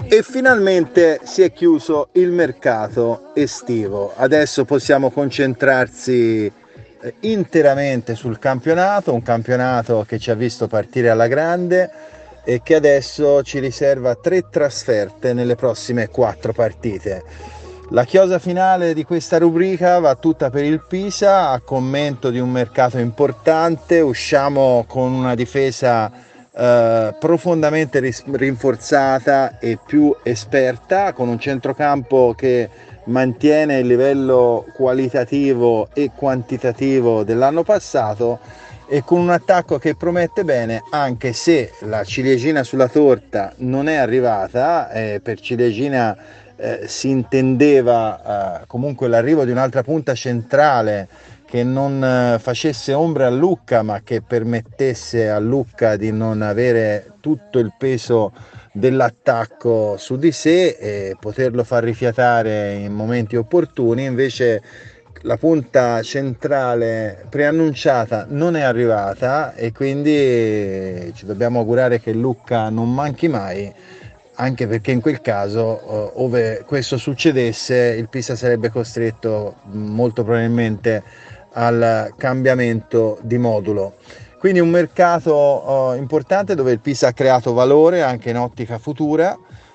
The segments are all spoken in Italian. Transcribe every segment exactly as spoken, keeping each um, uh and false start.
E finalmente si è chiuso il mercato estivo. Adesso possiamo concentrarsi eh, interamente sul campionato, un campionato che ci ha visto partire alla grande e che adesso ci riserva tre trasferte nelle prossime quattro partite. La chiosa finale di questa rubrica va tutta per il Pisa, a commento di un mercato importante. Usciamo con una difesa eh, profondamente ris- rinforzata e più esperta, con un centrocampo che mantiene il livello qualitativo e quantitativo dell'anno passato e con un attacco che promette bene, anche se la ciliegina sulla torta non è arrivata. Eh, per ciliegina eh, si intendeva eh, comunque l'arrivo di un'altra punta centrale che non eh, facesse ombra a Lucca, ma che permettesse a Lucca di non avere tutto il peso dell'attacco su di sé e poterlo far rifiatare in momenti opportuni. Invece la punta centrale preannunciata non è arrivata e quindi ci dobbiamo augurare che Lucca non manchi mai, anche perché in quel caso, ove questo succedesse, il Pisa sarebbe costretto molto probabilmente al cambiamento di modulo. Quindi un mercato eh, importante dove il Pisa ha creato valore anche in ottica futura,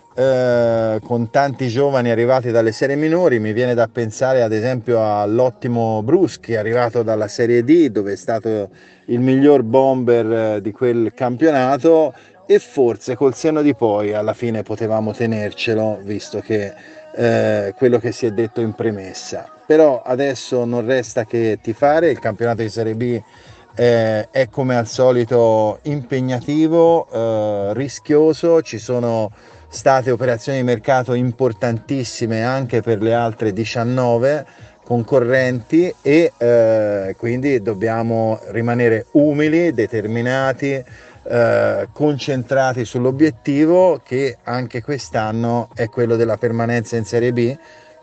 eh, con tanti giovani arrivati dalle serie minori. Mi viene da pensare ad esempio all'ottimo Bruschi, arrivato dalla Serie D, dove è stato il miglior bomber eh, di quel campionato, e forse col senno di poi alla fine potevamo tenercelo, visto che eh, quello che si è detto in premessa. Però adesso non resta che tifare. Il campionato di Serie B eh, è come al solito impegnativo, eh, rischioso. Ci sono state operazioni di mercato importantissime anche per le altre diciannove concorrenti e eh, quindi dobbiamo rimanere umili, determinati, eh, concentrati sull'obiettivo, che anche quest'anno è quello della permanenza in Serie B,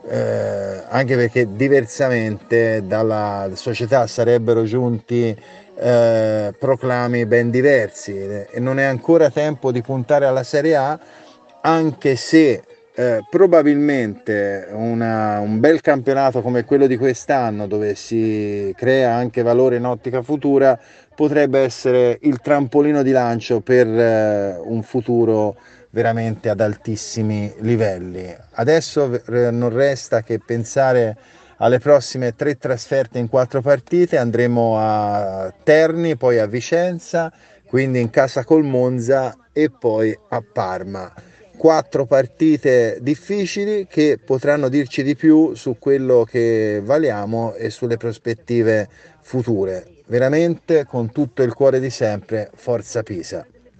eh, anche perché diversamente dalla società sarebbero giunti eh, proclami ben diversi e non è ancora tempo di puntare alla Serie A, anche se eh, probabilmente una, un bel campionato come quello di quest'anno, dove si crea anche valore in ottica futura, potrebbe essere il trampolino di lancio per eh, un futuro veramente ad altissimi livelli. Adesso non resta che pensare alle prossime tre trasferte in quattro partite. Andremo a Terni, poi a Vicenza, quindi in casa col Monza e poi a Parma. Quattro partite difficili che potranno dirci di più su quello che valiamo e sulle prospettive future. Veramente con tutto il cuore di sempre, forza Pisa.